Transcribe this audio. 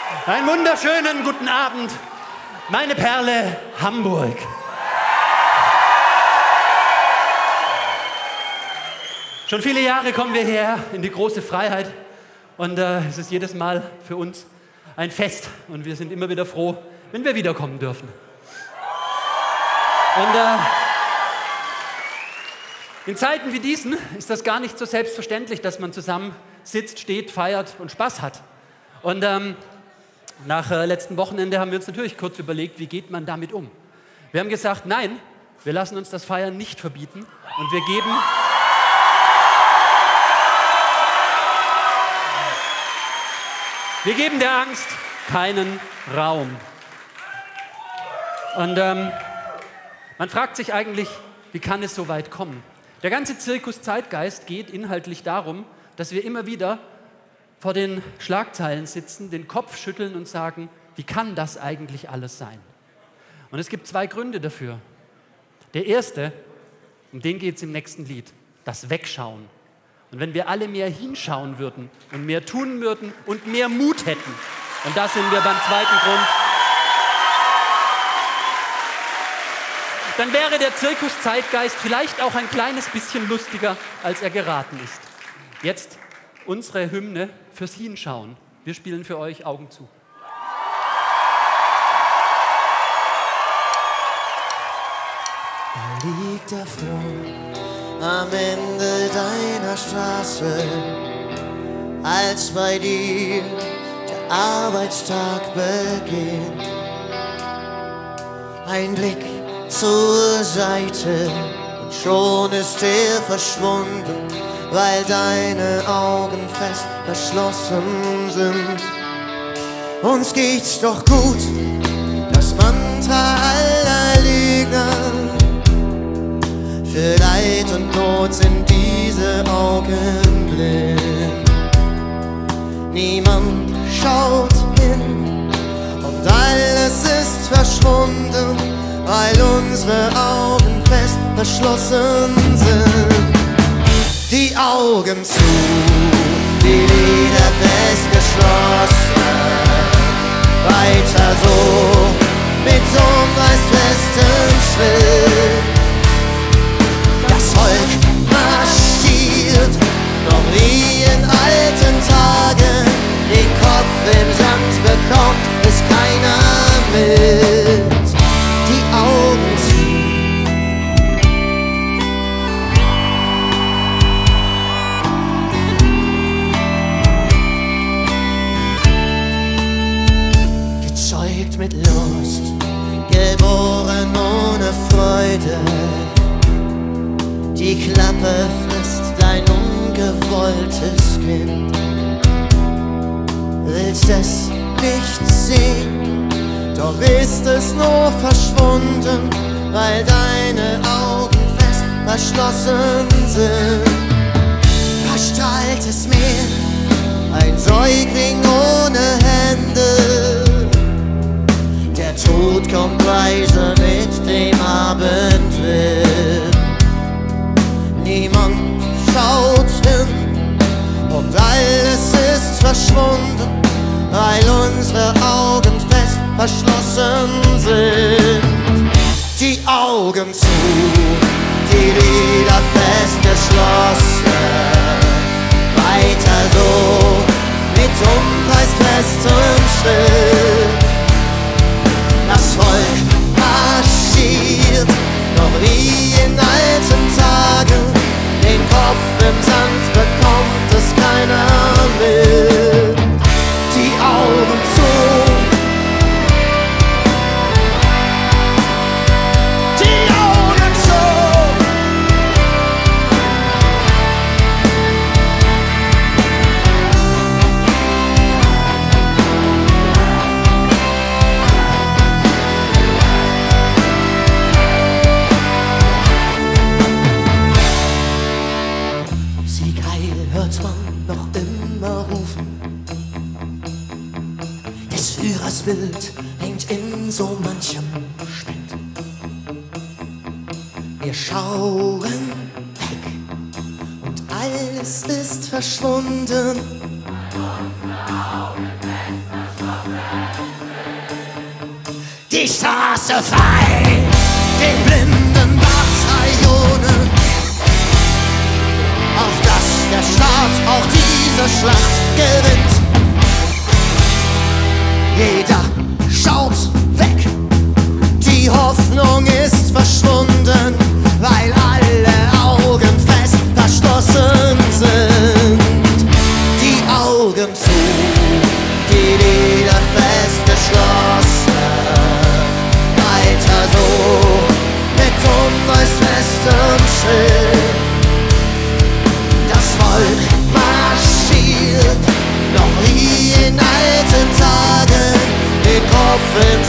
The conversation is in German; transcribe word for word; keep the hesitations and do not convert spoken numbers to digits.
Einen wunderschönen guten Abend, meine Perle Hamburg. Schon viele Jahre kommen wir hierher in die große Freiheit und äh, es ist jedes Mal für uns ein Fest und wir sind immer wieder froh, wenn wir wiederkommen dürfen. Und äh, in Zeiten wie diesen ist das gar nicht so selbstverständlich, dass man zusammen sitzt, steht, feiert und Spaß hat. Und ähm, nach äh, letzten Wochenende haben wir uns natürlich kurz überlegt, wie geht man damit um. Wir haben gesagt, nein, wir lassen uns das Feiern nicht verbieten und wir geben... Wir geben der Angst keinen Raum. Und ähm, man fragt sich eigentlich, wie kann es so weit kommen? Der ganze Zirkus Zeitgeist geht inhaltlich darum, dass wir immer wieder vor den Schlagzeilen sitzen, den Kopf schütteln und sagen, wie kann das eigentlich alles sein? Und es gibt zwei Gründe dafür. Der erste, um den geht es im nächsten Lied, das Wegschauen. Und wenn wir alle mehr hinschauen würden und mehr tun würden und mehr Mut hätten, und da sind wir beim zweiten Grund, dann wäre der Zirkus Zeitgeist vielleicht auch ein kleines bisschen lustiger, als er geraten ist. Jetzt unsere Hymne fürs Hinschauen. Wir spielen für euch Augen zu. Da liegt der Froh am Ende deiner Straße, als bei dir der Arbeitstag beginnt. Ein Blick zur Seite und schon ist er verschwunden, weil deine Augen fest verschlossen sind. Uns geht's doch gut, das Mantra aller Lügner. Für Leid und Not sind diese Augen blind. Niemand schaut hin und alles ist verschwunden, weil unsere Augen fest verschlossen sind. Die Augen zu, die Lider fest geschlossen. Weiter so, mit umreißfestem Schritt. Das Volk marschiert, noch wie in alten Tagen. Den Kopf im Sand bekommt es keiner mit. Die Augen zu. Gezeugt mit Lust, geboren ohne Freude. Die Klappe frisst dein ungewolltes Kind. Willst es nicht sehen, doch ist es nur verschwunden, weil deine Augen fest verschlossen sind. Da strahlt es mehr, ein Säugling ohne Hände. Der Tod kommt leise mit dem Abendwind. Niemand schaut hin und alles ist verschwunden, weil unsere Augen fest verschlossen sind. Die Augen zu, die Lider fest geschlossen. Weiter so, mit umreißfestem Schritt. Das Volk marschiert, noch wie in alten Tagen. Den Kopf im Sand bekommt es keiner mit. Die Augen zu. Die Augen zu. Hört man noch immer rufen. Des Führers Bild hängt in so manchem Schnitt. Wir schauen weg und alles ist verschwunden. die Straße frei, den blinden Bataillonen, auf dass der Staat auch diese Schlacht gewinnt. Jeder schaut weg, die Hoffnung ist verschwunden, weil alle Augen fest verschlossen sind. Die Augen zu, die Lider fest geschlossen. Weiter so, mit Unreus festem Schild. Das Volk marschiert, noch wie in alten Tagen, den Kopf ins